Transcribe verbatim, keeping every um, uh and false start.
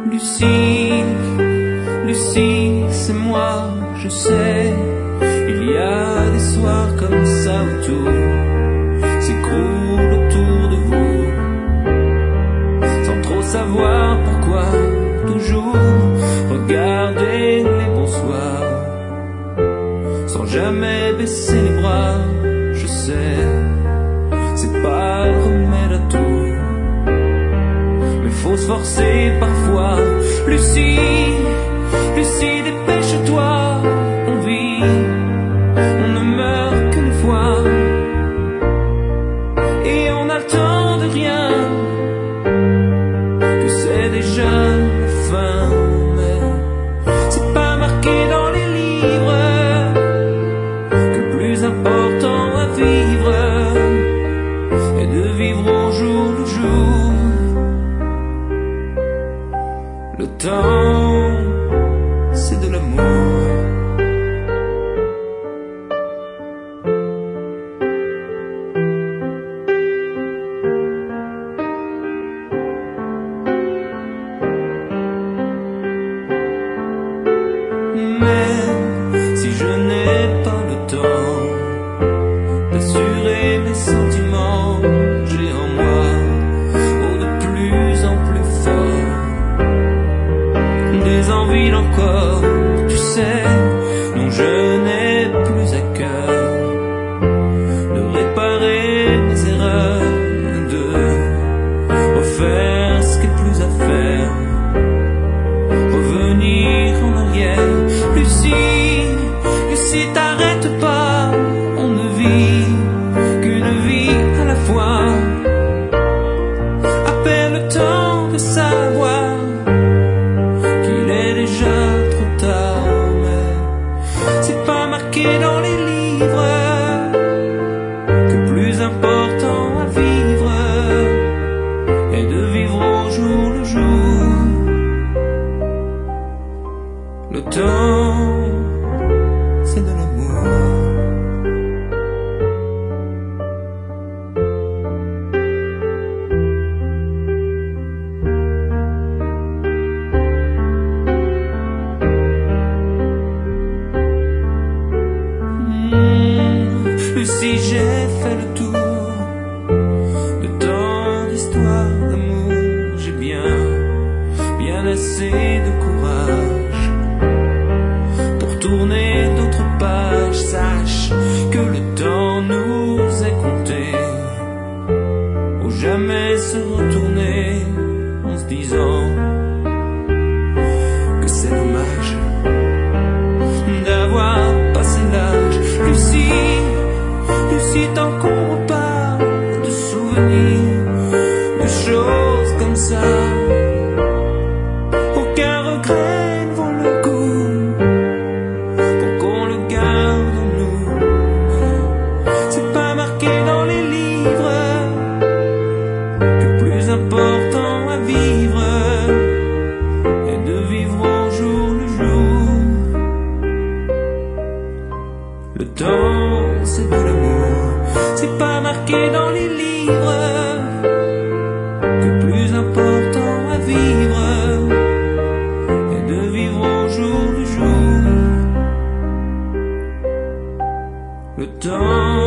Lucie, Lucie, c'est moi, je sais. Il y a des soirs comme ça où tout s'écroule autour de vous, sans trop savoir pourquoi. Toujours regarder les bons soirs, sans jamais baisser les bras. Je sais, c'est pas le remède à tout, mais faut se forcer parfois. Lucie, Lucie, dépêche-toi, on vit, on ne meurt qu'une fois, et on a le temps de rien, que c'est déjà la fin. Mais c'est pas marqué dans les livres que le plus important à vivre est de vivre au jour le jour. Le temps, c'est de l'amour. Mais si je n'ai pas le temps d'assurer mes sentiments, j'ai en moi, oh, de plus en plus fort, des envies d'encore. Tu sais, non, je n'ai plus à cœur de réparer mes erreurs, de refaire ce qui est plus à faire, revenir en arrière. Lucie, Lucie, t'arrête pas, on ne vit qu'une vie à la fois. À peine le temps de savoir qu'il est déjà trop tard. Mais c'est pas marqué dans les livres que le plus important à vivre est de vivre au jour le jour. Le temps, c'est de l'amour. Mmh, Lucie, j'ai fait le tour de tant d'histoires d'amour. J'ai bien, bien assez de courage pour tourner d'autres pages. Sache que le temps nous est compté, ou jamais se retourner en se disant que c'est dommage d'avoir passé l'âge. Lucie, Lucie, tant qu'on reparle de souvenirs, de choses comme ça, aucun regret ne vaut le coup pour qu'on le garde en nous. C'est pas marqué dans les livres que le plus important à vivre est de vivre au jour le jour. Le temps, c'est de l'amour. C'est pas marqué dans les livres que le plus important à vivre est de vivre au jour le jour. Le temps,